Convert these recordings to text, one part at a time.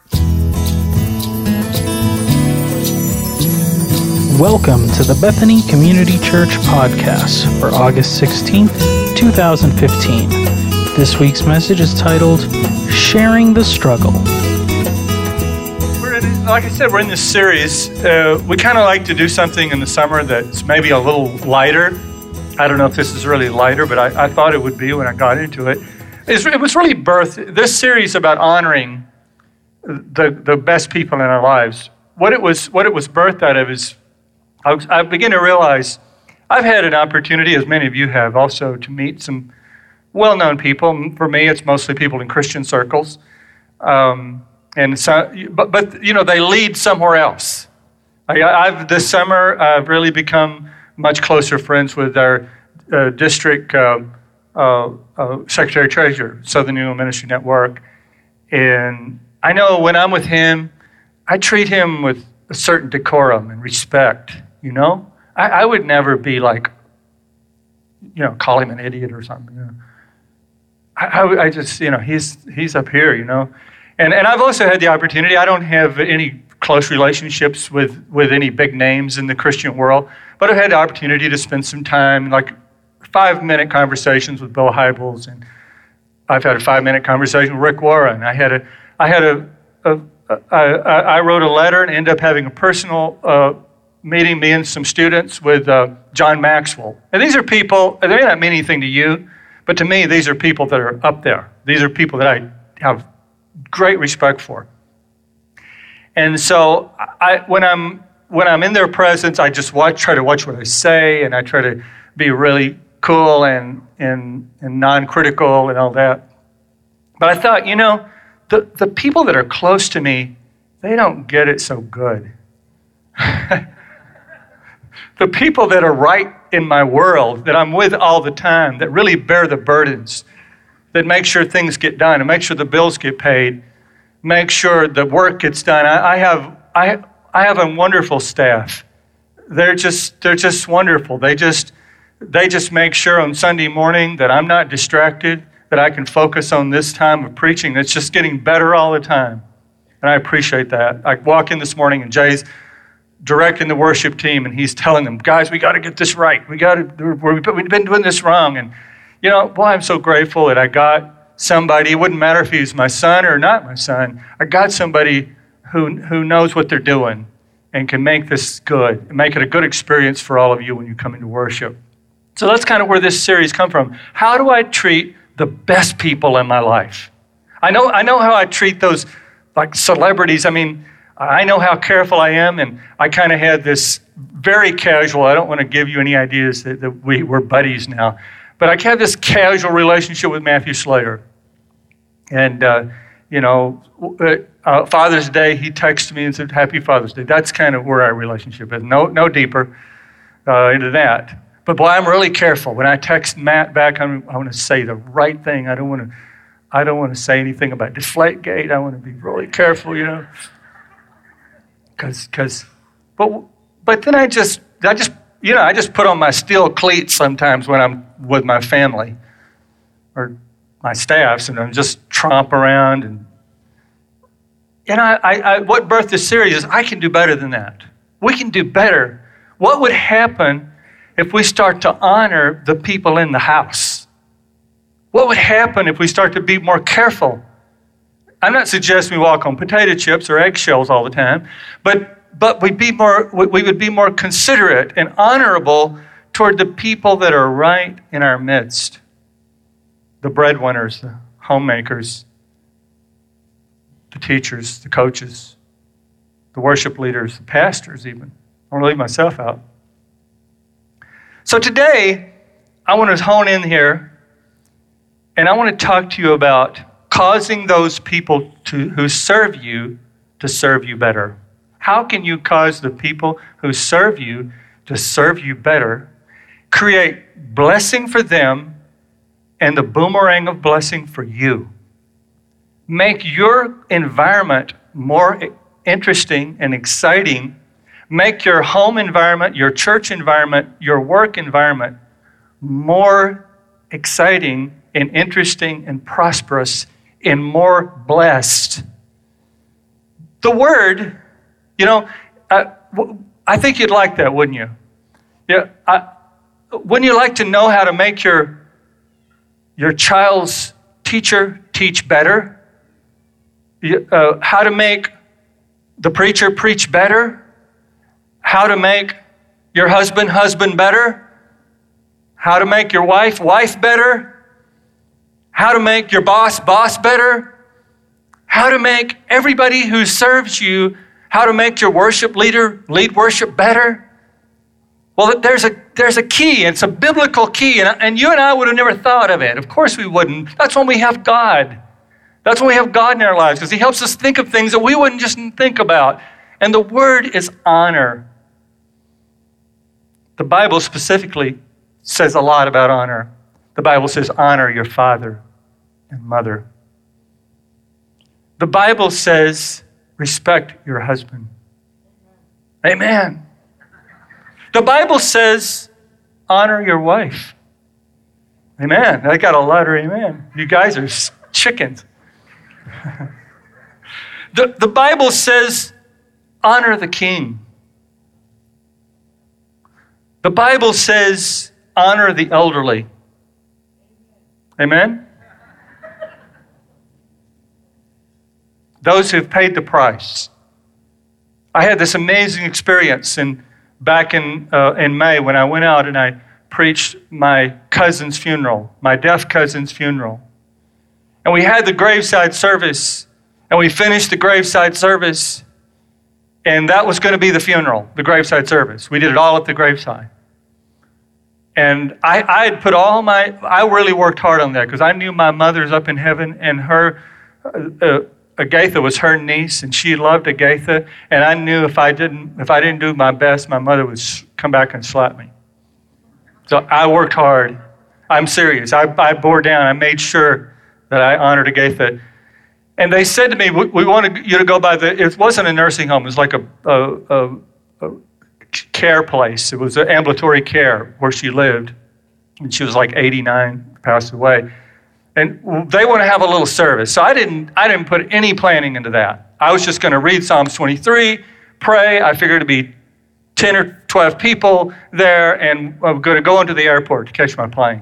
Welcome to the Bethany Community Church podcast for August 16th, 2015. This week's message is titled, Sharing the Struggle. Like I said, we're in this series. We kind of like to do something in the summer that's maybe a little lighter. I don't know if this is really lighter, but I thought it would be when I got into it. It was really birthed, this series about honoring the best people in our lives. What it was birthed out of is, I begin to realize I've had an opportunity, as many of you have also, to meet some well-known people. For me, it's mostly people in Christian circles. And so, but you know, they lead somewhere else. This summer, I've really become much closer friends with our district secretary-treasurer, Southern New England Ministry Network. And I know when I'm with him, I treat him with a certain decorum and respect, you know? I would never be like, you know, call him an idiot or something. You know? I just, you know, he's up here, you know? And I've also had the opportunity, I don't have any close relationships with any big names in the Christian world, but I've had the opportunity to spend some time, like 5-minute conversations with Bill Hybels, and I've had a 5-minute conversation with Rick Warren. I wrote a letter and ended up having a personal meeting, me and some students, with John Maxwell. And these are people, they may not mean anything to you, but to me, these are people that are up there. These are people that I have great respect for. And so when I'm in their presence, I just try to watch what I say, and I try to be really cool and non-critical and all that. But I thought, you know, the people that are close to me, they don't get it so good. The people that are right in my world, that I'm with all the time, that really bear the burdens, that make sure things get done and make sure the bills get paid, make sure the work gets done. I have a wonderful staff. They're just wonderful. They just make sure on Sunday morning that I'm not distracted, that I can focus on this time of preaching. It's just getting better all the time. And I appreciate that. I walk in this morning and Jay's directing the worship team, and he's telling them, guys, we got to get this right. We've been doing this wrong. And, you know, boy, I'm so grateful that I got somebody. It wouldn't matter if he's my son or not my son. I got somebody who knows what they're doing and can make this good and make it a good experience for all of you when you come into worship. So that's kind of where this series come from. How do I treat the best people in my life? I know how I treat those like celebrities. I mean, I know how careful I am, and I kind of had this very casual, I don't want to give you any ideas that we're buddies now, but I have this casual relationship with Matthew Slater. And, you know, Father's Day, he texted me and said, Happy Father's Day. That's kind of where our relationship is. No deeper into that. But boy, I'm really careful. When I text Matt back, I want to say the right thing. I don't want to say anything about Deflategate. I want to be really careful, you know. But then I just put on my steel cleats sometimes when I'm with my family or my staffs, and I just tromp around. And what birthed this series is I can do better than that. We can do better. What would happen if we start to honor the people in the house? What would happen if we start to be more careful? I'm not suggesting we walk on potato chips or eggshells all the time, but we would be more considerate and honorable toward the people that are right in our midst. The breadwinners, the homemakers, the teachers, the coaches, the worship leaders, the pastors even. I want to leave myself out. So today, I want to hone in here, and I want to talk to you about causing those people who serve you to serve you better. How can you cause the people who serve you to serve you better, create blessing for them and the boomerang of blessing for you? Make your environment more interesting and exciting. Make your home environment, your church environment, your work environment more exciting and interesting and prosperous and more blessed The Word, I think you'd like that, wouldn't you? Yeah. Wouldn't you like to know how to make your child's teacher teach better? How to make the preacher preach better? How to make your husband better? How to make your wife better? How to make your boss better? How to make everybody who serves you, how to make your worship leader lead worship better? Well, there's a key. It's a biblical key, and you and I would have never thought of it. Of course we wouldn't. That's when we have God. That's when we have God in our lives, because He helps us think of things that we wouldn't just think about. And the word is honor. The Bible specifically says a lot about honor. The Bible says, honor your father and mother. The Bible says, respect your husband. Amen. The Bible says, honor your wife. Amen. I got a louder amen. You guys are chickens. The Bible says, honor the king. The Bible says, honor the elderly. Amen? Those who've paid the price. I had this amazing experience back in May when I went out and I preached my cousin's funeral, my deaf cousin's funeral. And we had the graveside service, and we finished the graveside service, and that was going to be the funeral, the graveside service. We did it all at the graveside. And I had put I really worked hard on that because I knew my mother's up in heaven, and her, Agatha was her niece, and she loved Agatha. And I knew if I didn't do my best, my mother would come back and slap me. So I worked hard. I'm serious. I bore down. I made sure that I honored Agatha. And they said to me, we want you to go by it wasn't a nursing home. It was like a care place. It was an ambulatory care where she lived. And she was like 89, passed away. And they want to have a little service. So I didn't put any planning into that. I was just going to read Psalms 23, pray. I figured it'd be 10 or 12 people there, and I'm going to go into the airport to catch my plane.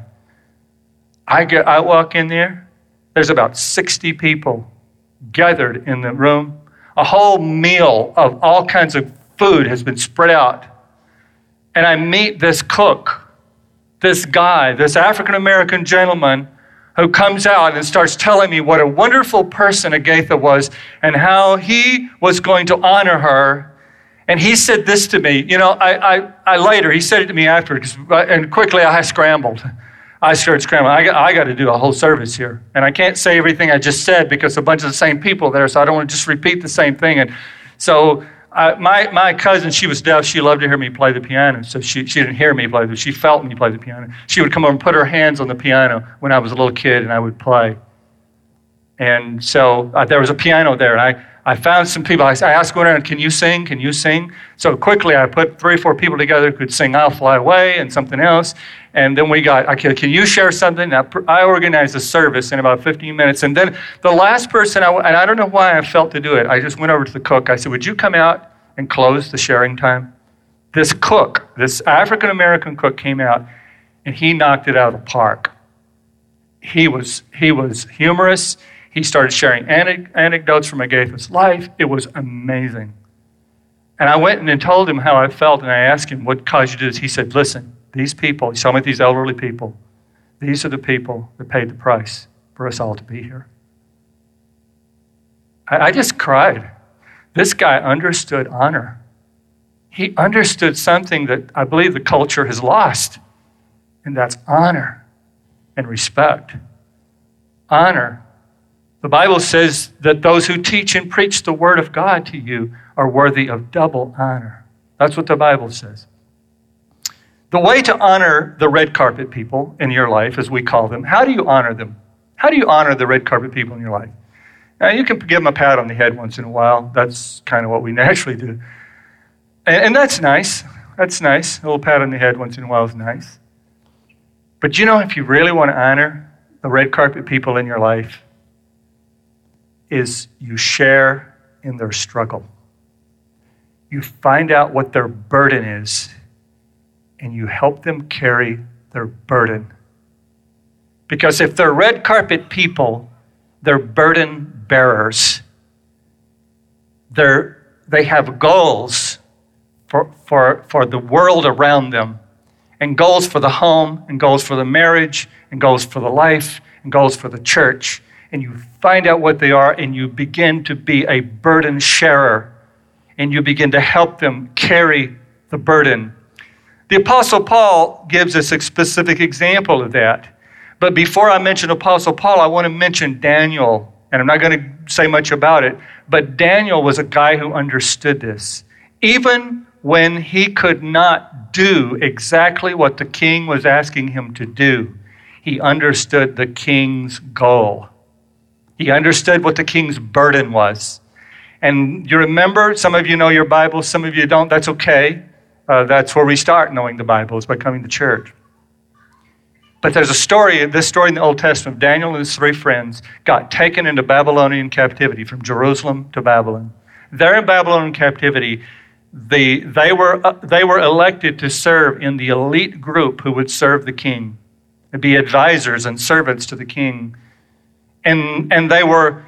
I walk in there. There's about 60 people gathered in the room. A whole meal of all kinds of food has been spread out. And I meet this cook, this guy, this African-American gentleman who comes out and starts telling me what a wonderful person Agatha was and how he was going to honor her. And he said this to me. I later, he said it to me after, and quickly I scrambled. I started scrambling. I got to do a whole service here. And I can't say everything I just said because a bunch of the same people there, so I don't want to just repeat the same thing. And so my cousin, she was deaf. She loved to hear me play the piano. So she didn't hear me play, but she felt me play the piano. She would come over and put her hands on the piano when I was a little kid, and I would play. And so there was a piano there, and I found some people. I asked one around, can you sing? Can you sing? So quickly I put 3 or 4 people together who could sing I'll Fly Away and something else. And then we got, okay, can you share something? I organized a service in about 15 minutes. And then the last person, and I don't know why I felt to do it, I just went over to the cook. I said, would you come out and close the sharing time? This cook, this African-American cook came out, and he knocked it out of the park. He was humorous. He started sharing anecdotes from Agatha's life. It was amazing. And I went and told him how I felt, and I asked him, what caused you to do this? He said, listen, these people, he saw me with these elderly people, these are the people that paid the price for us all to be here. I just cried. This guy understood honor. He understood something that I believe the culture has lost, and that's honor and respect. Honor. The Bible says that those who teach and preach the word of God to you are worthy of double honor. That's what the Bible says. The way to honor the red carpet people in your life, as we call them, how do you honor them? How do you honor the red carpet people in your life? Now, you can give them a pat on the head once in a while. That's kind of what we naturally do. And that's nice. That's nice. A little pat on the head once in a while is nice. But if you really want to honor the red carpet people in your life, is you share in their struggle. You find out what their burden is, and you help them carry their burden. Because if they're red carpet people, they're burden bearers. They have goals for the world around them, and goals for the home, and goals for the marriage, and goals for the life, and goals for the church. And you find out what they are, and you begin to be a burden sharer, and you begin to help them carry the burden. The Apostle Paul gives us a specific example of that. But before I mention Apostle Paul, I want to mention Daniel. And I'm not going to say much about it, but Daniel was a guy who understood this. Even when he could not do exactly what the king was asking him to do, he understood the king's goal. He understood what the king's burden was. And you remember, some of you know your Bible, some of you don't. That's okay. That's where we start knowing the Bible, is by coming to church. But there's this story in the Old Testament. Daniel and his 3 friends got taken into Babylonian captivity from Jerusalem to Babylon. There in Babylonian captivity, they were elected to serve in the elite group who would serve the king, and be advisors and servants to the king. And they were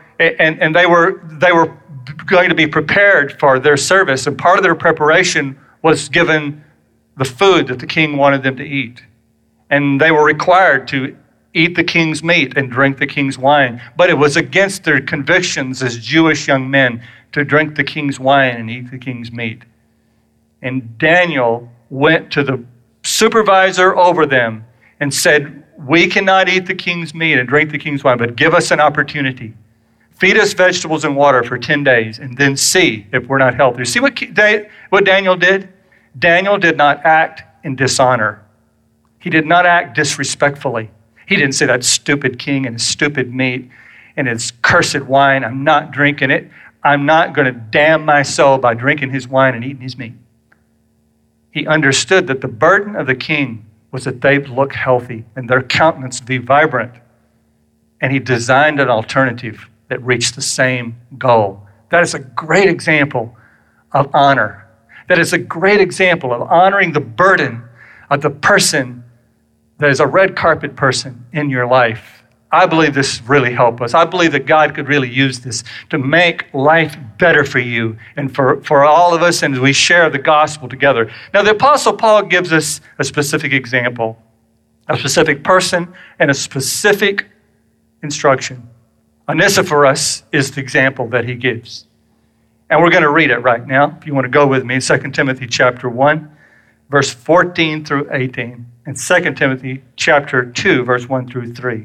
going to be prepared for their service, and part of their preparation was given the food that the king wanted them to eat. And they were required to eat the king's meat and drink the king's wine. But it was against their convictions as Jewish young men to drink the king's wine and eat the king's meat. And Daniel went to the supervisor over them and said, "We cannot eat the king's meat and drink the king's wine, but give us an opportunity. Feed us vegetables and water for 10 days and then see if we're not healthy." See what Daniel did? Daniel did not act in dishonor. He did not act disrespectfully. He didn't say, "That stupid king and his stupid meat and his cursed wine, I'm not drinking it. I'm not going to damn my soul by drinking his wine and eating his meat." He understood that the burden of the king was that they look healthy and their countenance be vibrant. And he designed an alternative that reached the same goal. That is a great example of honor. That is a great example of honoring the burden of the person that is a red carpet person in your life. I believe this really helped us. I believe that God could really use this to make life better for you and for all of us, and as we share the gospel together. Now, the Apostle Paul gives us a specific example, a specific person, and a specific instruction. Onesiphorus is the example that he gives. And we're going to read it right now. If you want to go with me, 2 Timothy chapter 1, verse 14 through 18, and 2 Timothy chapter 2, verse 1 through 3.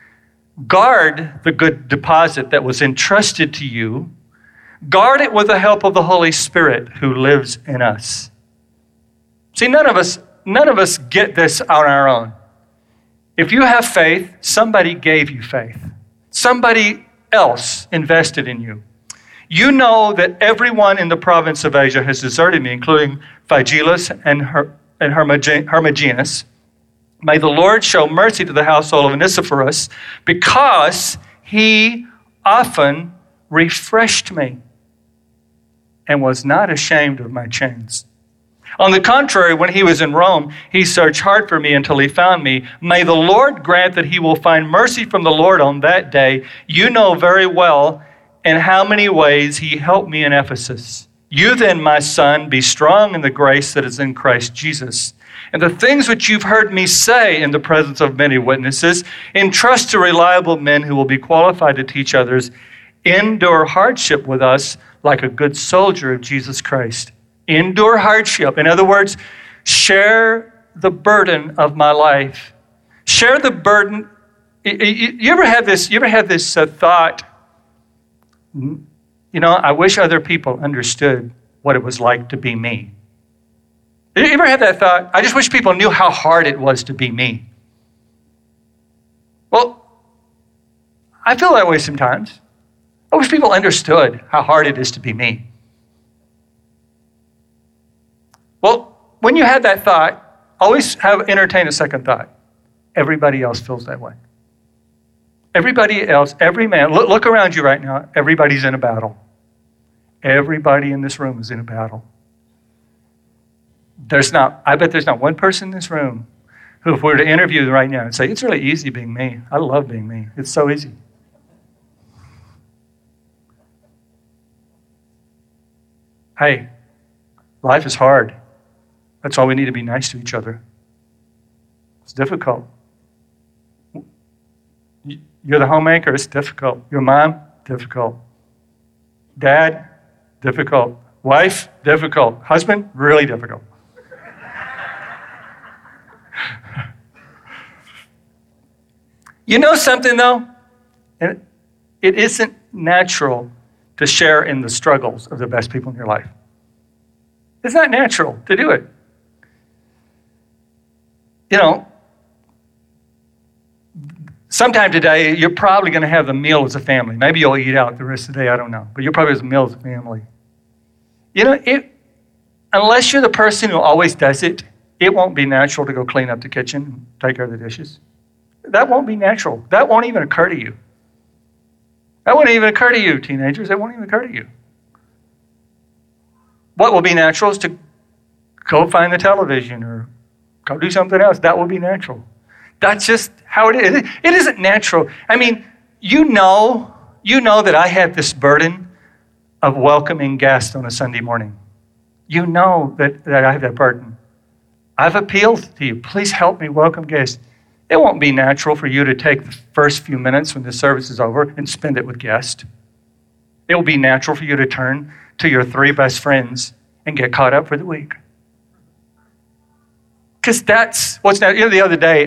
Guard the good deposit that was entrusted to you. Guard it with the help of the Holy Spirit who lives in us. See, none of us get this on our own. If you have faith, somebody gave you faith. Somebody else invested in you. You know that everyone in the province of Asia has deserted me, including Phygelus and Hermogenes. May the Lord show mercy to the household of Onesiphorus, because he often refreshed me and was not ashamed of my chains. On the contrary, when he was in Rome, he searched hard for me until he found me. May the Lord grant that he will find mercy from the Lord on that day. You know very well in how many ways he helped me in Ephesus. You then, my son, be strong in the grace that is in Christ Jesus. And the things which you've heard me say in the presence of many witnesses, entrust to reliable men who will be qualified to teach others. Endure hardship with us like a good soldier of Jesus Christ. Endure hardship. In other words, share the burden of my life. Share the burden. You ever had this thought, I wish other people understood what it was like to be me. You ever had that thought? I just wish people knew how hard it was to be me. Well, I feel that way sometimes. I wish people understood how hard it is to be me. Well, when you had that thought, always entertain a second thought. Everybody else feels that way. Everybody else, every man, look around you right now. Everybody's in a battle. Everybody in this room is in a battle. I bet there's not one person in this room who, if we were to interview right now and say, it's really easy being me. I love being me. It's so easy. Hey, life is hard. That's why we need to be nice to each other. It's difficult. You're the homemaker, it's difficult. Your mom, difficult. Dad, difficult. Wife, difficult. Husband, really difficult. You know something, though? It isn't natural to share in the struggles of the best people in your life. It's not natural to do it. You know, sometime today, you're probably going to have a meal as a family. Maybe you'll eat out the rest of the day, I don't know. But you'll probably have a meal as a family. You know, unless you're the person who always does it, it won't be natural to go clean up the kitchen and take care of the dishes. That won't be natural. That won't even occur to you. That won't even occur to you, teenagers. That won't even occur to you. What will be natural is to go find the television or go do something else. That will be natural. That's just how it is. It isn't natural. I mean, you know that I have this burden of welcoming guests on a Sunday morning. You know that I have that burden. I've appealed to you. Please help me welcome guests. It won't be natural for you to take the first few minutes when the service is over and spend it with guests. It will be natural for you to turn to your 3 best friends and get caught up for the week. Because that's what's now. You know, the other day,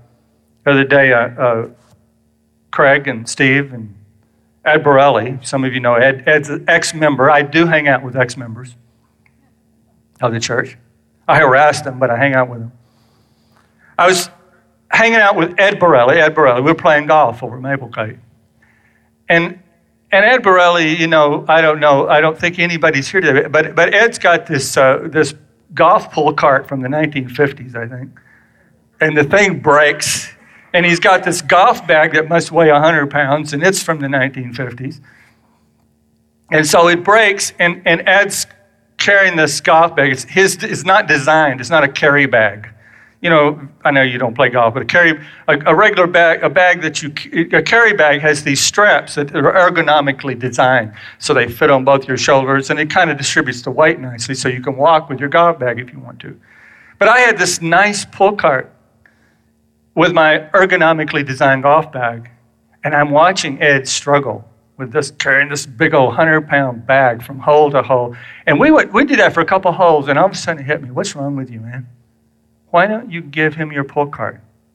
Craig and Steve and Ed Borelli, some of you know Ed's an ex-member. I do hang out with ex-members of the church. I harass them, but I hang out with them. I was hanging out with Ed Borelli. We were playing golf over Maplecade. And Ed Borelli, you know, I don't think anybody's here today, but Ed's got this golf pull cart from the 1950s, I think. And the thing breaks, and he's got this golf bag that must weigh 100 pounds, and it's from the 1950s. And so it breaks, and Ed's carrying this golf bag. It's not designed. It's not a carry bag. You know, I know you don't play golf, but a regular bag, a carry bag has these straps that are ergonomically designed so they fit on both your shoulders, and it kind of distributes the weight nicely so you can walk with your golf bag if you want to. But I had this nice pull cart with my ergonomically designed golf bag, and I'm watching Ed struggle with carrying this big old 100-pound bag from hole to hole. And we did that for a couple holes, and all of a sudden it hit me. What's wrong with you, man? Why don't you give him your pull cart?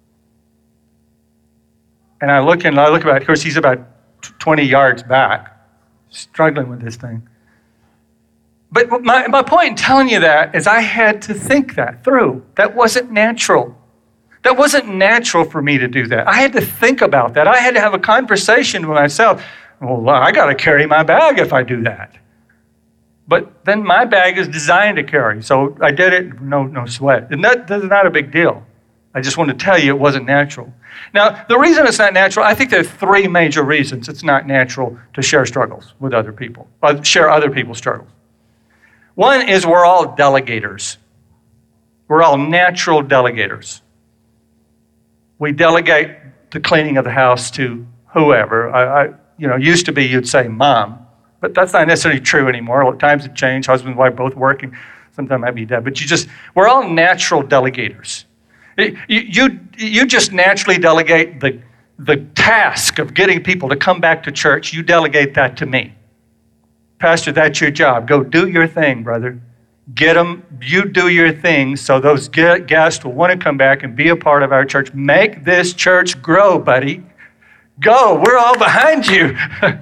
And I look about, of course, he's about 20 yards back, struggling with this thing. But my point in telling you that is I had to think that through. That wasn't natural. That wasn't natural for me to do that. I had to think about that. I had to have a conversation with myself. Well, I got to carry my bag if I do that. But then my bag is designed to carry, so I did it, no sweat. And that's not a big deal. I just want to tell you it wasn't natural. Now, the reason it's not natural, I think there are 3 major reasons it's not natural to share struggles with other people, or share other people's struggles. One is we're all delegators. We're all natural delegators. We delegate the cleaning of the house to whoever. Used to be you'd say mom. But that's not necessarily true anymore. Times have changed. Husband and wife both working. Sometimes might be dead. But we're all natural delegators. You just naturally delegate the task of getting people to come back to church. You delegate that to me. Pastor, that's your job. Go do your thing, brother. Get them. You do your thing so those guests will want to come back and be a part of our church. Make this church grow, buddy. Go. We're all behind you.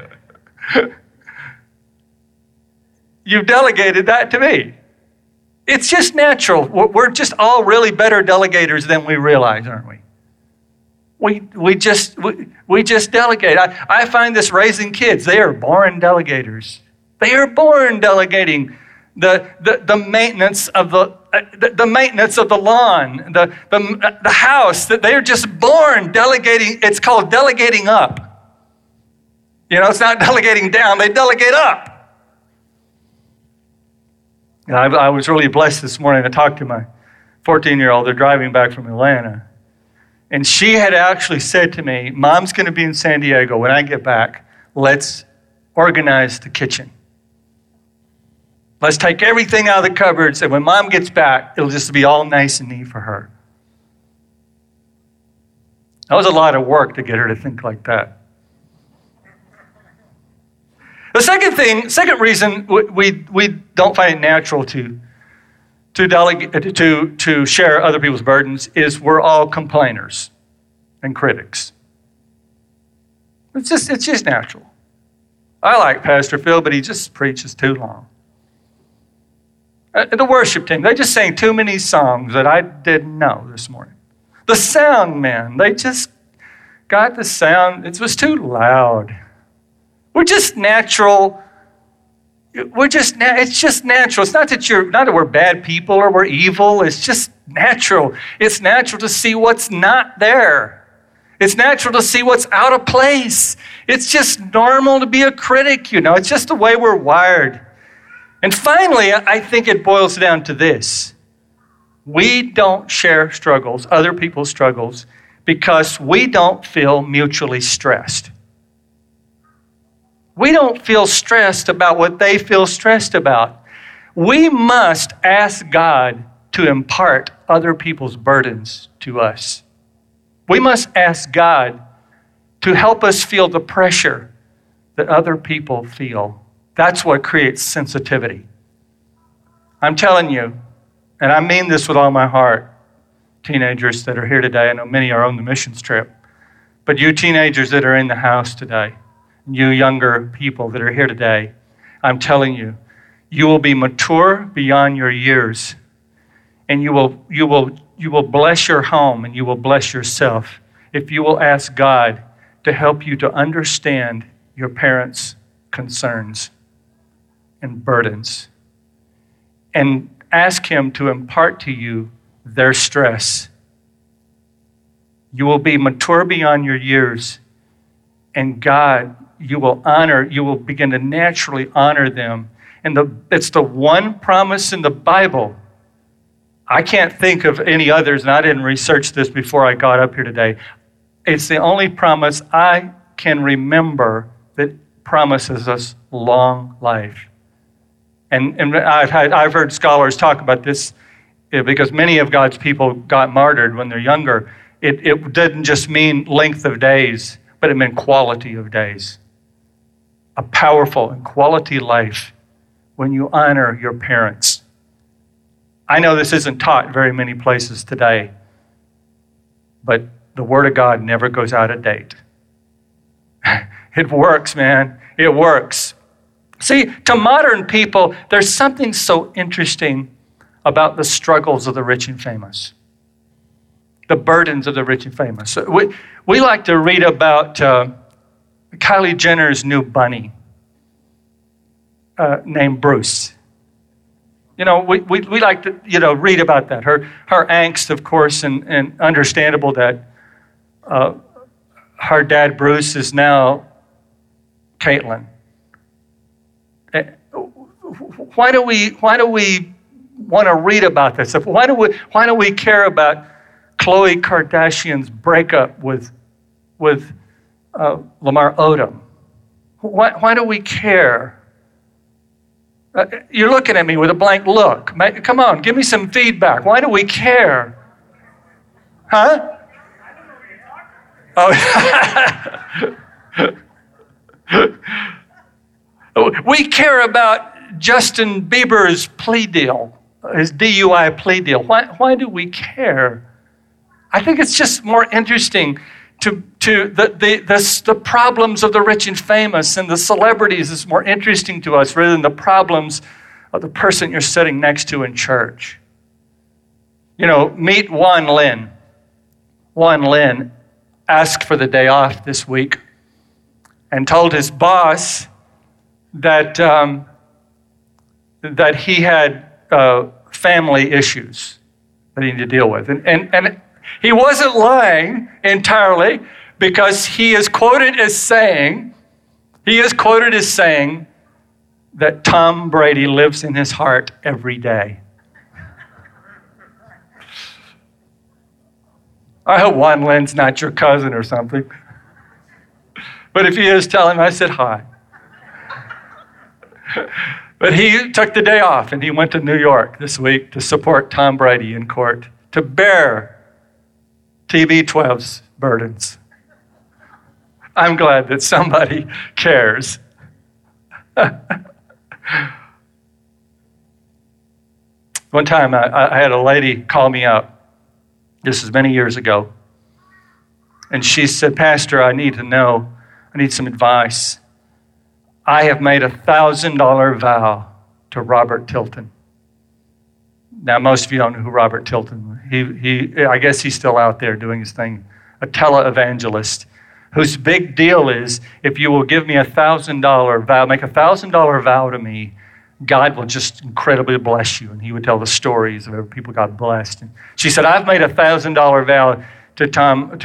You've delegated that to me. It's just natural. We're just all really better delegators than we realize, aren't we? We just delegate. I find this raising kids. They are born delegators. They are born delegating the maintenance of the maintenance of the lawn, the house. That they are just born delegating. It's called delegating up. You know, it's not delegating down. They delegate up. And I was really blessed this morning. I talked to my 14-year-old. They're driving back from Atlanta. And she had actually said to me, Mom's going to be in San Diego. When I get back, let's organize the kitchen. Let's take everything out of the cupboards, and when Mom gets back, it'll just be all nice and neat for her. That was a lot of work to get her to think like that. The second reason we don't find it natural to share other people's burdens is we're all complainers and critics. It's just natural. I like Pastor Phil, but he just preaches too long. The worship team, they just sang too many songs that I didn't know this morning. The sound man, they just got the sound, it was too loud. We're just natural. It's just natural. It's not that we're bad people or we're evil. It's just natural. It's natural to see what's not there. It's natural to see what's out of place. It's just normal to be a critic, It's just the way we're wired. And finally, I think it boils down to this. We don't share struggles, other people's struggles, because we don't feel mutually stressed. We don't feel stressed about what they feel stressed about. We must ask God to impart other people's burdens to us. We must ask God to help us feel the pressure that other people feel. That's what creates sensitivity. I'm telling you, and I mean this with all my heart, teenagers that are here today, I know many are on the missions trip, but you teenagers that are in the house today, you younger people that are here today, I'm telling you, you will be mature beyond your years, and you will bless your home and you will bless yourself if you will ask God to help you to understand your parents' concerns and burdens, and ask Him to impart to you their stress. You will be mature beyond your years, and God, you will begin to naturally honor them. And it's the one promise in the Bible. I can't think of any others, and I didn't research this before I got up here today. It's the only promise I can remember that promises us long life. And I've heard scholars talk about this because many of God's people got martyred when they're younger. It didn't just mean length of days, but it meant quality of days. A powerful and quality life when you honor your parents. I know this isn't taught very many places today, but the Word of God never goes out of date. It works, man. It works. See, to modern people, there's something so interesting about the struggles of the rich and famous, the burdens of the rich and famous. We like to read about Kylie Jenner's new bunny named Bruce. We like to read about that. Her angst, of course, and understandable that her dad Bruce is now Caitlyn. Why do we want to read about this stuff? Why do we care about Khloe Kardashian's breakup with Lamar Odom? Why do we care? You're looking at me with a blank look. Come on, give me some feedback. Why do we care? Huh? Oh. We care about Justin Bieber's plea deal, his DUI plea deal. Why do we care? I think it's just more interesting to the problems of the rich and famous and the celebrities is more interesting to us rather than the problems of the person you're sitting next to in church. Meet Juan Lin. Juan Lin asked for the day off this week and told his boss that he had family issues that he needed to deal with. And he wasn't lying entirely, because he is quoted as saying that Tom Brady lives in his heart every day. I hope Juan Lynn's not your cousin or something. But if he is, tell him I said hi. But he took the day off and he went to New York this week to support Tom Brady in court, to bear TB12's burdens. I'm glad that somebody cares. One time I had a lady call me up. This was many years ago. And she said, Pastor, I need some advice. I have made a $1,000 vow to Robert Tilton. Now, most of you don't know who Robert Tilton was. I guess he's still out there doing his thing, a televangelist, whose big deal is, if you will give me a $1,000 vow, make a $1,000 vow to me, God will just incredibly bless you. And he would tell the stories of people got blessed. And she said, I've made a $1,000 vow to Tom,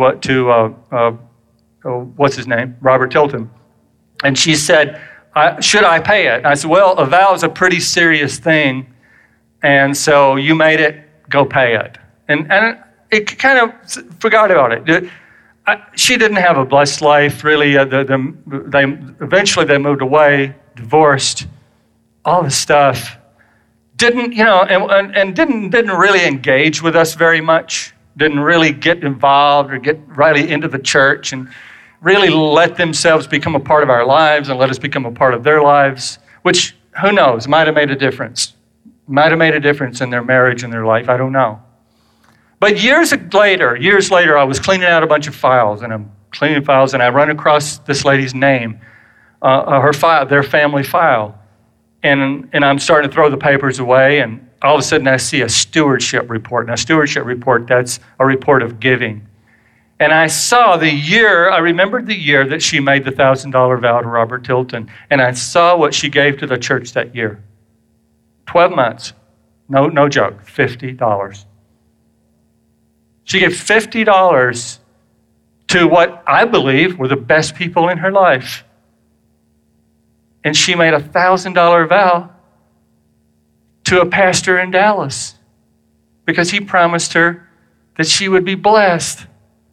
what's his name? Robert Tilton. And she said, should I pay it? And I said, well, a vow is a pretty serious thing. And so you made it, go pay it. And it kind of forgot about it. She didn't have a blessed life, really. Eventually they moved away, divorced, all this stuff. Didn't really engage with us very much. Didn't really get involved or get really into the church and really let themselves become a part of our lives and let us become a part of their lives, which, who knows, might have made a difference. Might have made a difference in their marriage and their life. I don't know. But years later, I was cleaning out a bunch of files, and I'm cleaning files, and I run across this lady's name, her file, their family file. And I'm starting to throw the papers away, and all of a sudden I see a stewardship report. Now, a stewardship report, that's a report of giving. And I remembered the year that she made the $1,000 vow to Robert Tilton, and I saw what she gave to the church that year. 12 months. No joke, $50. She gave $50 to what I believe were the best people in her life. And she made a $1,000 vow to a pastor in Dallas because he promised her that she would be blessed.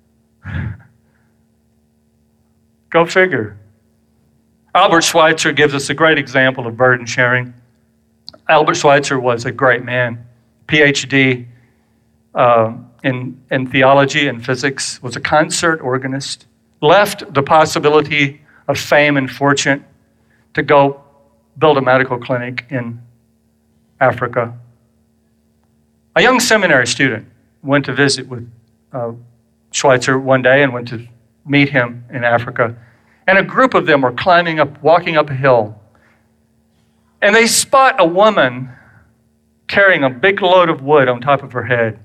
Go figure. Albert Schweitzer gives us a great example of burden sharing. Albert Schweitzer was a great man, PhD in theology and physics, was a concert organist, left the possibility of fame and fortune to go build a medical clinic in Africa. A young seminary student went to visit with Schweitzer one day and went to meet him in Africa. And a group of them were walking up a hill. And they spot a woman carrying a big load of wood on top of her head.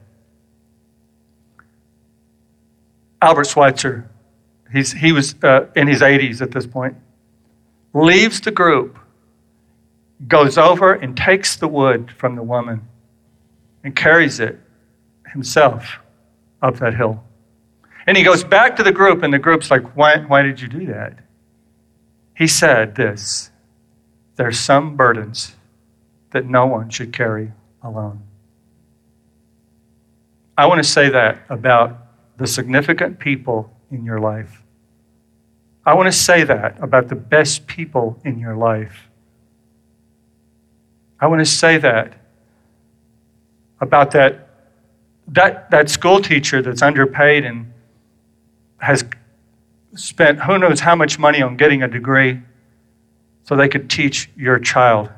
Albert Schweitzer, he was in his 80s at this point, leaves the group, goes over and takes the wood from the woman and carries it himself up that hill. And he goes back to the group, and the group's like, why did you do that? He said this, there's some burdens that no one should carry alone. I want to say that about the significant people in your life. I want to say that about the best people in your life. I want to say that about that school teacher that's underpaid and has spent who knows how much money on getting a degree so they could teach your child.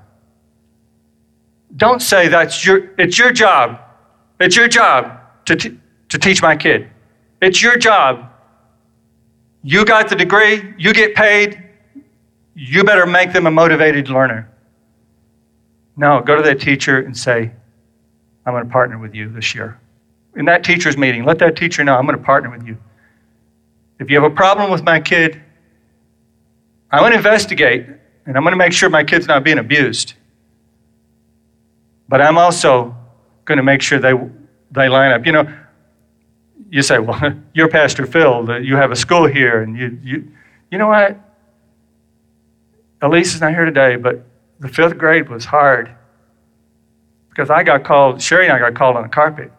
Don't say it's your job. It's your job to teach my kid. It's your job. You got the degree, you get paid, you better make them a motivated learner. No, go to that teacher and say, I'm going to partner with you this year. In that teacher's meeting, let that teacher know, I'm going to partner with you. If you have a problem with my kid, I'm going to investigate, and I'm going to make sure my kid's not being abused. But I'm also going to make sure they line up. You know, you say, well, you're Pastor Phil, you have a school here, and you know what? Elise is not here today, but the 5th grade was hard because Sherry and I got called on the carpet.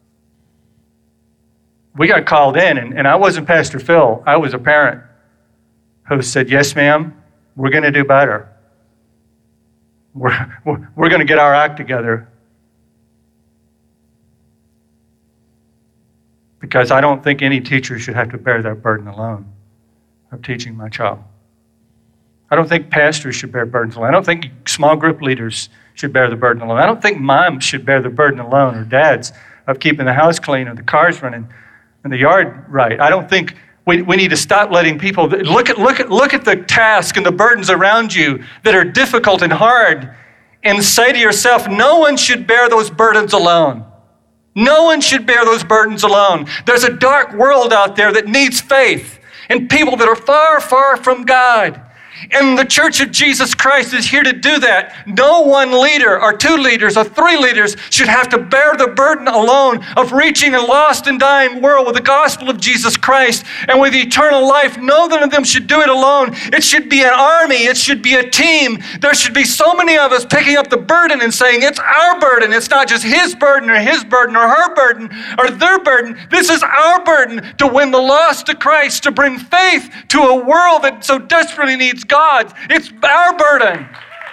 We got called in, and I wasn't Pastor Phil. I was a parent who said, yes, ma'am, we're going to do better. We're going to get our act together. Because I don't think any teacher should have to bear that burden alone of teaching my child. I don't think pastors should bear burdens alone. I don't think small group leaders should bear the burden alone. I don't think moms should bear the burden alone, or dads, of keeping the house clean or the cars running and the yard right. I don't think we need to stop letting people look at the task and the burdens around you that are difficult and hard, and say to yourself, no one should bear those burdens alone. No one should bear those burdens alone. There's a dark world out there that needs faith and people that are far, far from God. And the Church of Jesus Christ is here to do that. No one leader or 2 leaders or 3 leaders should have to bear the burden alone of reaching a lost and dying world with the gospel of Jesus Christ and with eternal life. No one of them should do it alone. It should be an army. It should be a team. There should be so many of us picking up the burden and saying, it's our burden. It's not just his burden or her burden or their burden. This is our burden to win the lost to Christ, to bring faith to a world that so desperately needs God's. It's our burden.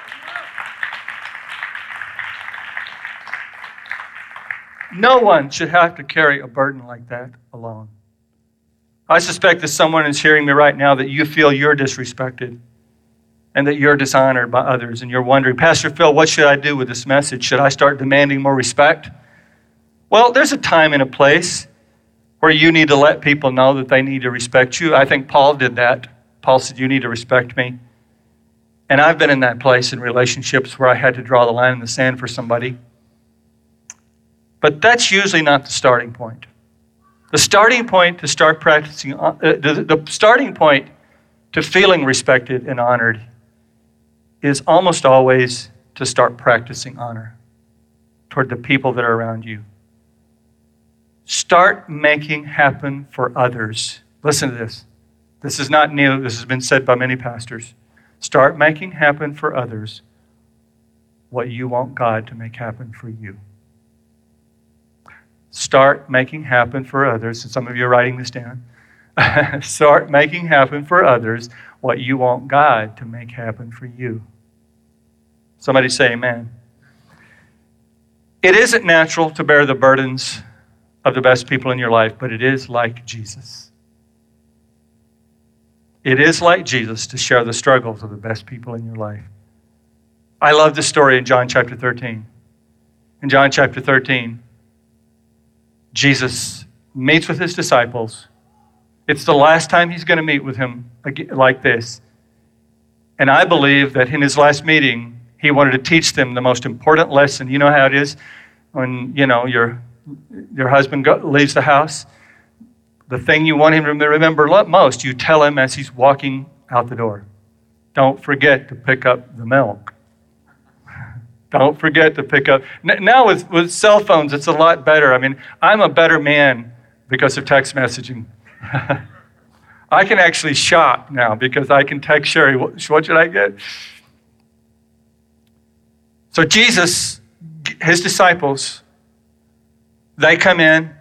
No one should have to carry a burden like that alone. I suspect that someone is hearing me right now that you feel you're disrespected and that you're dishonored by others, and you're wondering, Pastor Phil, what should I do with this message? Should I start demanding more respect? Well, there's a time and a place where you need to let people know that they need to respect you. I think Paul did that. Paul said, you need to respect me. And I've been in that place in relationships where I had to draw the line in the sand for somebody. But that's usually not the starting point. The starting point to start practicing, the starting point to feeling respected and honored is almost always to start practicing honor toward the people that are around you. Start making happen for others. Listen to this. This is not new. This has been said by many pastors. Start making happen for others what you want God to make happen for you. Start making happen for others. And some of you are writing this down. Start making happen for others what you want God to make happen for you. Somebody say amen. It isn't natural to bear the burdens of the best people in your life, but it is like Jesus. It is like Jesus to share the struggles of the best people in your life. I love this story in John chapter 13. In John chapter 13, Jesus meets with his disciples. It's the last time he's going to meet with him like this. And I believe that in his last meeting, he wanted to teach them the most important lesson. You know how it is when, your husband leaves the house? The thing you want him to remember most, you tell him as he's walking out the door. Don't forget to pick up the milk. Don't forget to pick up. Now with cell phones, it's a lot better. I mean, I'm a better man because of text messaging. I can actually shop now because I can text Sherry, what should I get? So Jesus, his disciples, they come in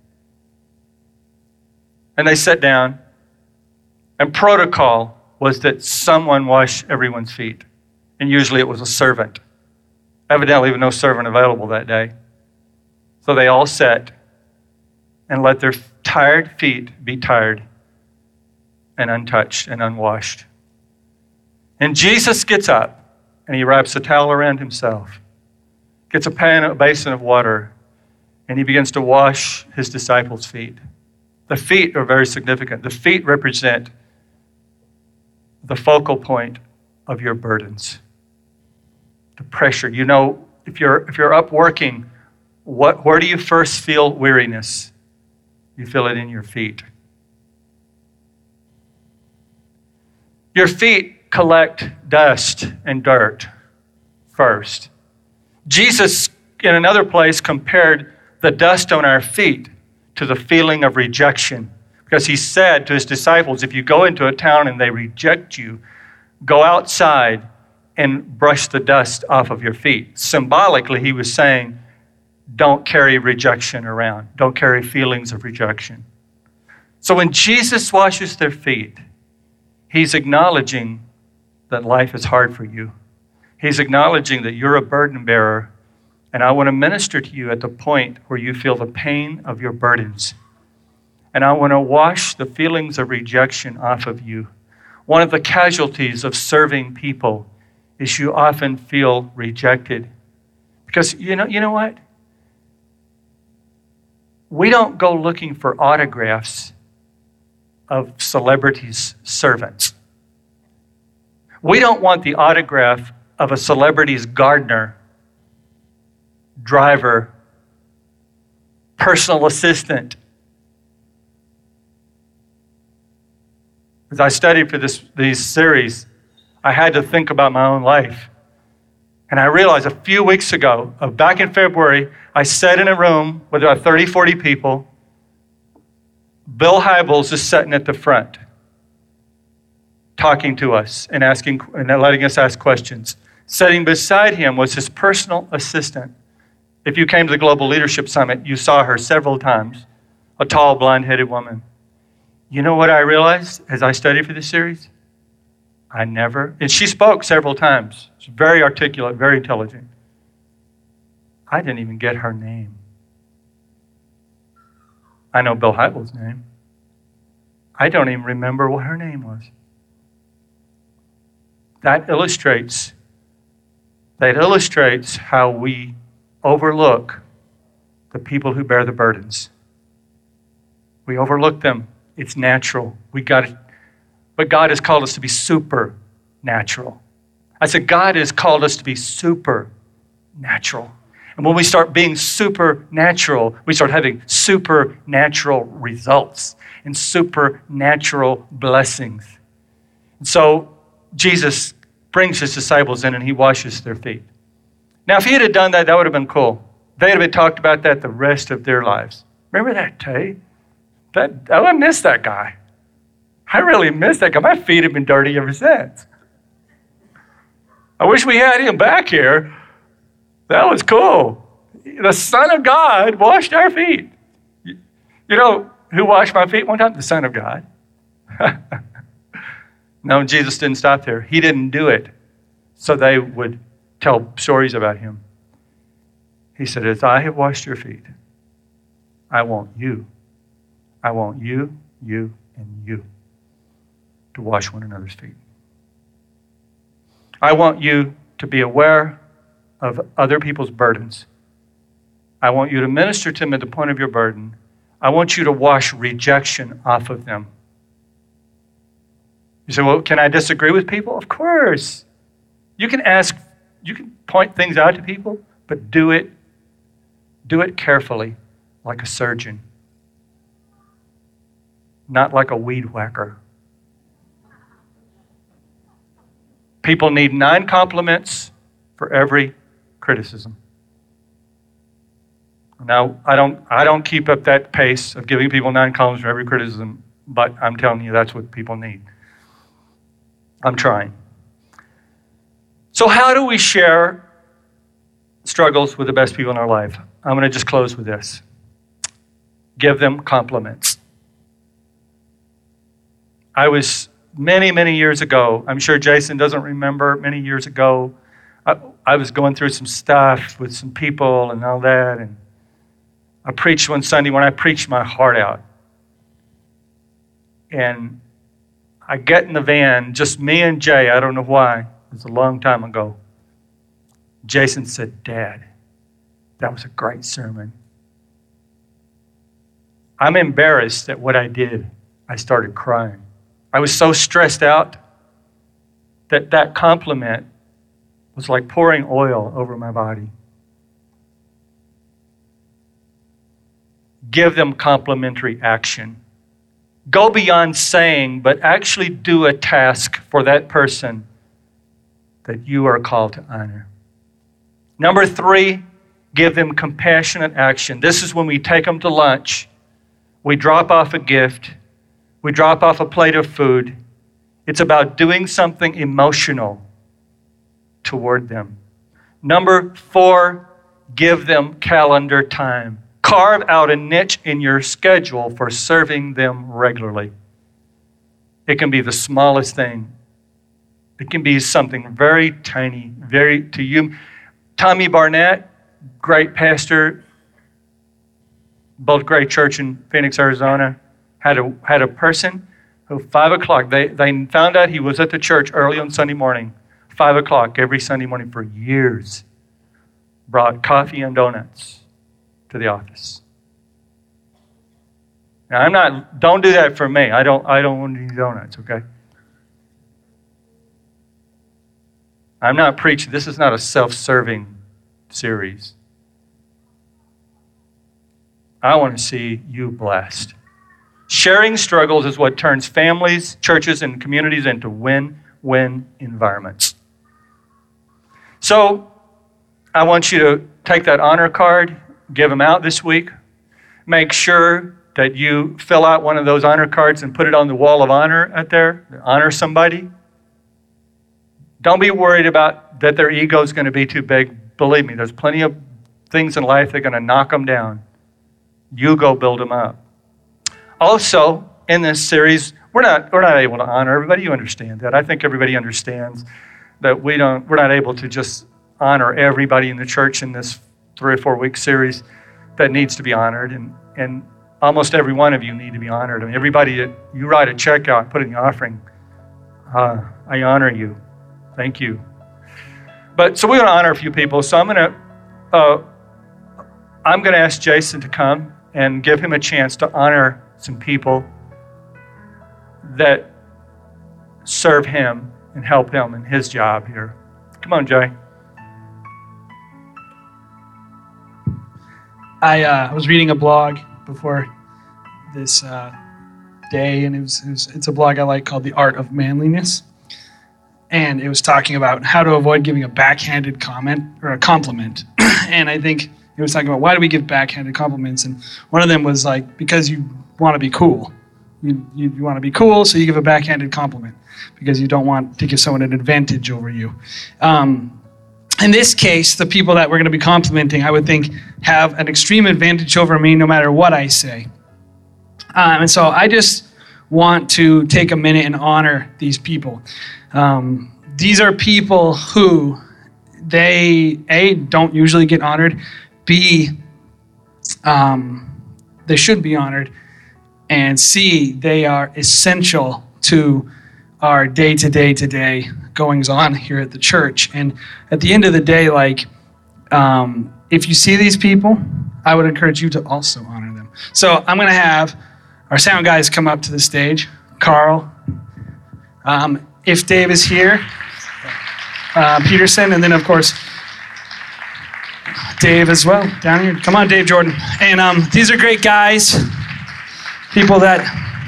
and they sit down, and protocol was that someone wash everyone's feet. And usually it was a servant. Evidently, there was no servant available that day. So they all sat and let their tired feet be tired and untouched and unwashed. And Jesus gets up and he wraps a towel around himself, gets a basin of water, and he begins to wash his disciples' feet. The feet are very significant. The feet represent the focal point of your burdens. The pressure. If you're up working, where do you first feel weariness? You feel it in your feet. Your feet collect dust and dirt first. Jesus, in another place, compared the dust on our feet to the feeling of rejection. Because he said to his disciples, if you go into a town and they reject you, go outside and brush the dust off of your feet. Symbolically, he was saying, don't carry rejection around. Don't carry feelings of rejection. So when Jesus washes their feet, he's acknowledging that life is hard for you. He's acknowledging that you're a burden bearer, and I want to minister to you at the point where you feel the pain of your burdens. And I want to wash the feelings of rejection off of you. One of the casualties of serving people is you often feel rejected. Because you know what? We don't go looking for autographs of celebrities' servants. We don't want the autograph of a celebrity's gardener, driver, personal assistant. As I studied for these series, I had to think about my own life. And I realized a few weeks ago, back in February, I sat in a room with about 30, 40 people. Bill Hybels is sitting at the front, talking to us and letting us ask questions. Sitting beside him was his personal assistant. If you came to the Global Leadership Summit, you saw her several times, a tall, blonde-headed woman. You know what I realized as I studied for this series? And she spoke several times. She's very articulate, very intelligent. I didn't even get her name. I know Bill Hybels' name. I don't even remember what her name was. That illustrates how we overlook the people who bear the burdens. We overlook them. It's natural. But God has called us to be supernatural. I said, God has called us to be supernatural. And when we start being supernatural, we start having supernatural results and supernatural blessings. And so Jesus brings his disciples in and he washes their feet. Now, if he had done that, that would have been cool. They'd have been talked about that the rest of their lives. Remember that, Tay? I miss that guy. I really miss that guy. My feet have been dirty ever since. I wish we had him back here. That was cool. The Son of God washed our feet. You know who washed my feet one time? The Son of God. No, Jesus didn't stop there. He didn't do it so they would tell stories about him. He said, as I have washed your feet, I want you, you, and you to wash one another's feet. I want you to be aware of other people's burdens. I want you to minister to them at the point of your burden. I want you to wash rejection off of them. You say, well, can I disagree with people? Of course. You can point things out to people, but do it carefully, like a surgeon, not like a weed whacker. People need 9 compliments for every criticism. Now, I don't keep up that pace of giving people 9 compliments for every criticism, but I'm telling you that's what people need. I'm trying. So how do we share struggles with the best people in our life? I'm going to just close with this. Give them compliments. I was many, many years ago, I'm sure Jason doesn't remember, many years ago, I was going through some stuff with some people and all that, and I preached one Sunday when I preached my heart out. And I get in the van, just me and Jay, I don't know why, it was a long time ago. Jason said, Dad, that was a great sermon. I'm embarrassed at what I did. I started crying. I was so stressed out that compliment was like pouring oil over my body. Give them complimentary action. Go beyond saying, but actually do a task for that person that you are called to honor. Number 3, give them compassionate action. This is when we take them to lunch. We drop off a gift. We drop off a plate of food. It's about doing something emotional toward them. Number 4, give them calendar time. Carve out a niche in your schedule for serving them regularly. It can be the smallest thing. It can be something very tiny, very to you. Tommy Barnett, great pastor, both great church in Phoenix, Arizona, had a person who 5 o'clock, they found out he was at the church early on Sunday morning, 5 o'clock every Sunday morning for years, brought coffee and donuts to the office. Now don't do that for me. I don't want any donuts, okay? I'm not preaching. This is not a self-serving series. I want to see you blessed. Sharing struggles is what turns families, churches, and communities into win-win environments. So I want you to take that honor card, give them out this week. Make sure that you fill out one of those honor cards and put it on the wall of honor out there. Honor somebody. Don't be worried about that their ego is going to be too big. Believe me, there's plenty of things in life that are going to knock them down. You go build them up. Also, in this series, we're not able to honor everybody. You understand that. I think everybody understands that we're not able to just honor everybody in the church in this 3 or 4 week series that needs to be honored. And almost every one of you need to be honored. I mean, everybody that you write a check out and put in the offering, I honor you. Thank you. But so we're going to honor a few people. So I'm going to ask Jason to come and give him a chance to honor some people that serve him and help him in his job here. Come on, Jay. I was reading a blog before this day, and it's a blog I like called The Art of Manliness. And it was talking about how to avoid giving a backhanded comment or a compliment. And I think it was talking about why do we give backhanded compliments? And one of them was like, because you want to be cool. You want to be cool, so you give a backhanded compliment because you don't want to give someone an advantage over you. In this case, the people that we're going to be complimenting, I would think, have an extreme advantage over me no matter what I say. And so I just want to take a minute and honor these people. These are people who they, A, don't usually get honored, B, they should be honored, and C, they are essential to our day-to-day goings on here at the church. And at the end of the day, if you see these people, I would encourage you to also honor them. So I'm going to have our sound guys come up to the stage. Carl, if Dave is here, Peterson, and then of course Dave as well down here. Come on, Dave Jordan. And these are great guys, people that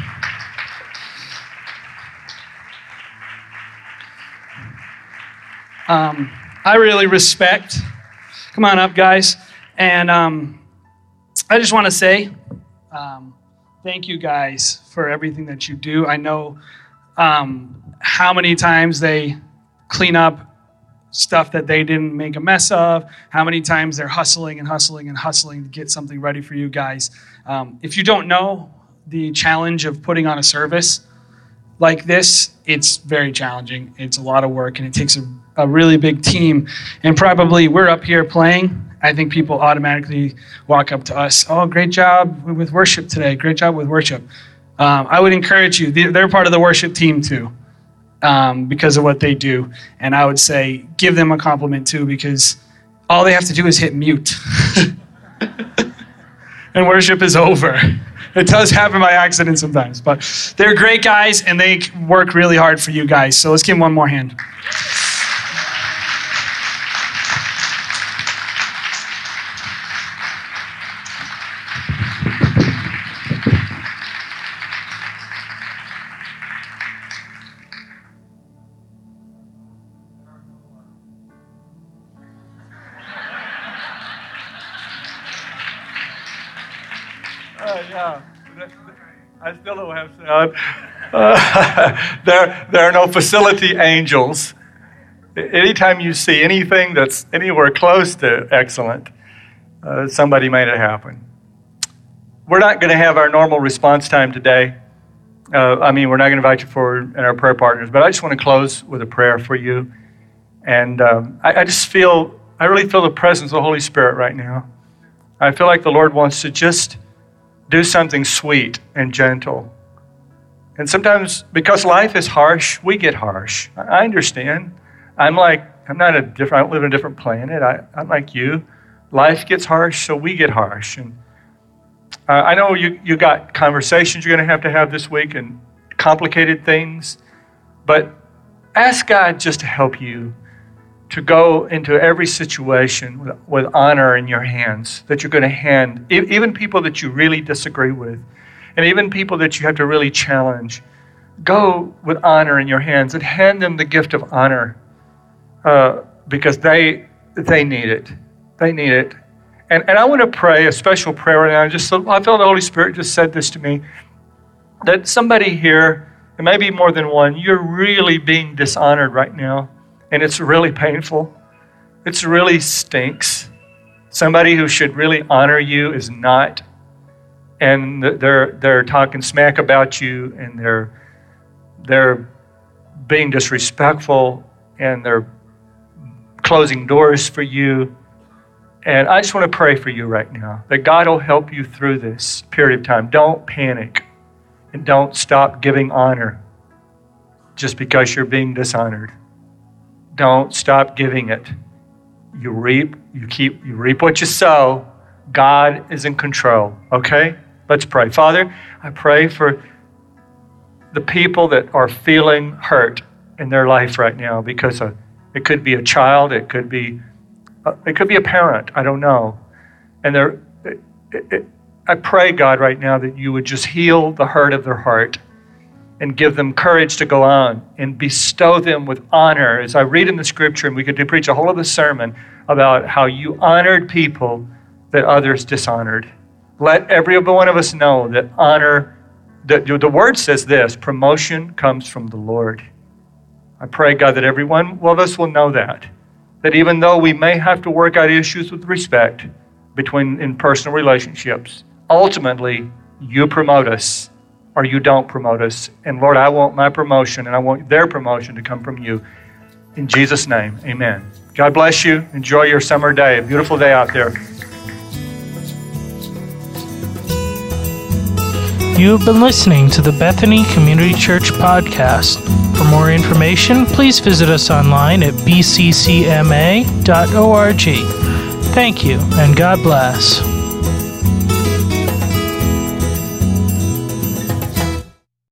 I really respect. Come on up, guys. And I just want to say thank you guys for everything that you do. I know how many times they clean up stuff that they didn't make a mess of, how many times they're hustling to get something ready for you guys. If you don't know the challenge of putting on a service like this, it's very challenging. It's a lot of work, and it takes a really big team. And probably we're up here playing. I think people automatically walk up to us, oh, great job with worship today. Great job with worship. I would encourage you, they're part of the worship team too, because of what they do. And I would say give them a compliment too, because all they have to do is hit mute. And worship is over. It does happen by accident sometimes, but they're great guys and they work really hard for you guys. So let's give them one more hand. Yeah, I still don't have sound. There are no facility angels. Anytime you see anything that's anywhere close to excellent, somebody made it happen. We're not going to have our normal response time today. We're not going to invite you forward and our prayer partners, but I just want to close with a prayer for you. And I really feel the presence of the Holy Spirit right now. I feel like the Lord wants to just do something sweet and gentle. And sometimes, because life is harsh, we get harsh. I understand. I don't live in a different planet. I'm like you. Life gets harsh, so we get harsh. And I know you got conversations you're going to have this week and complicated things, but ask God just to help you to go into every situation with honor in your hands, that you're going to hand, even people that you really disagree with, and even people that you have to really challenge. Go with honor in your hands and hand them the gift of honor because they need it. They need it. And I want to pray a special prayer right now. I felt the Holy Spirit just said this to me, that somebody here, and maybe more than one, you're really being dishonored right now. And it's really painful. It really stinks. Somebody who should really honor you is not. And they're talking smack about you, and they're being disrespectful, and they're closing doors for you. And I just want to pray for you right now, that God will help you through this period of time. Don't panic, and don't stop giving honor just because you're being dishonored. Don't stop giving it. You reap what you sow. God is in control. Okay? Let's pray. Father, I pray for the people that are feeling hurt in their life right now because it could be a child, it could be a parent, I don't know. And I pray, God, right now that you would just heal the hurt of their heart and give them courage to go on and bestow them with honor. As I read in the scripture, and we could preach a whole other sermon about how you honored people that others dishonored. Let every one of us know that honor, the word says this, promotion comes from the Lord. I pray, God, that every one of us will know that even though we may have to work out issues with respect in personal relationships, ultimately you promote us or you don't promote us. And Lord, I want my promotion and I want their promotion to come from you. In Jesus' name, amen. God bless you. Enjoy your summer day. A beautiful day out there. You have been listening to the Bethany Community Church podcast. For more information, please visit us online at bccma.org. Thank you, and God bless.